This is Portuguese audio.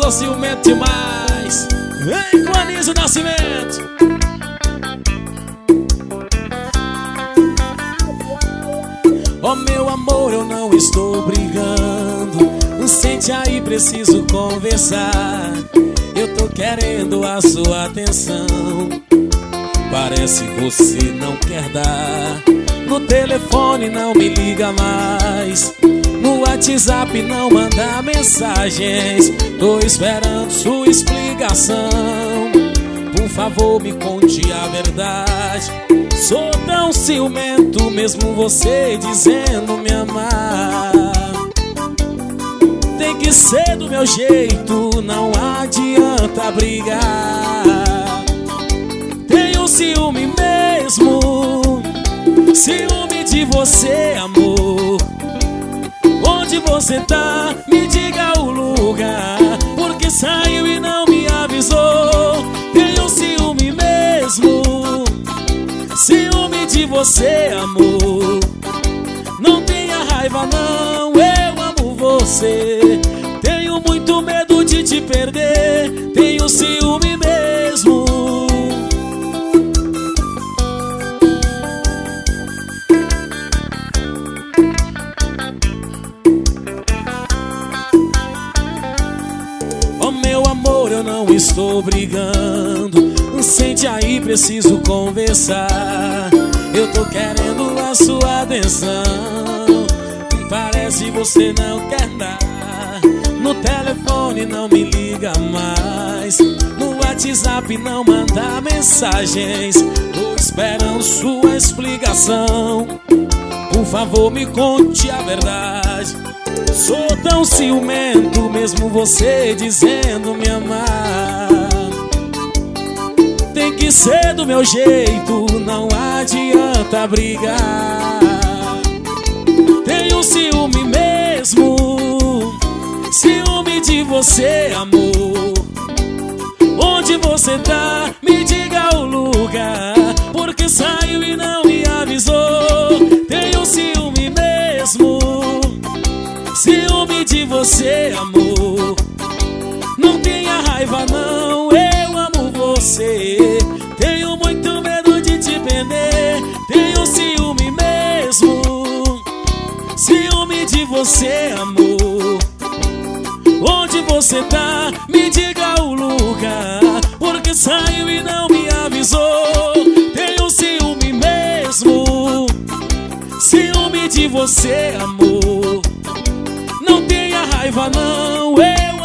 sou ciumento demais. Vem com Anísio Nascimento. Oh meu amor, eu não estou brigando. Sente aí, preciso conversar. Eu tô querendo a sua atenção. Parece que você não quer dar. No telefone não me liga mais. No WhatsApp não manda mensagens. Tô esperando sua explicação. Por favor, me conte a verdade. Sou tão ciumento, mesmo você dizendo me amar. Tem que ser do meu jeito, não adianta brigar. Tenho ciúme mesmo, ciúme de você, amor. Onde você tá? Me diga o lugar. Porque saiu e não me avisou. Tenho ciúme mesmo, ciúme de você, amor. Não tenha raiva não, eu amo você. Tenho muito medo de te perder. Tenho ciúme mesmo. Oh meu amor, eu não estou brigando. Sente aí, preciso conversar. Eu tô querendo a sua atenção. Parece você não quer dar. No telefone não me liga mais. No WhatsApp não manda mensagens. Tô esperando sua explicação. Por favor, me conte a verdade. Sou tão ciumento, mesmo você dizendo me amar. Tem que ser do meu jeito, não adianta brigar. Tenho ciúme mesmo, ciúme de você, amor. Onde você tá? Me diga o lugar. Porque saiu e não me avisou. Tenho ciúme mesmo, ciúme de você, amor. Não tenha raiva não, eu amo você. Tenho muito medo de te perder. Tenho ciúme mesmo, ciúme de você, amor. Onde você tá? Me diga o lugar. Porque saiu e não me avisou. Tenho ciúme mesmo, ciúme de você, amor. Não tenha raiva não, eu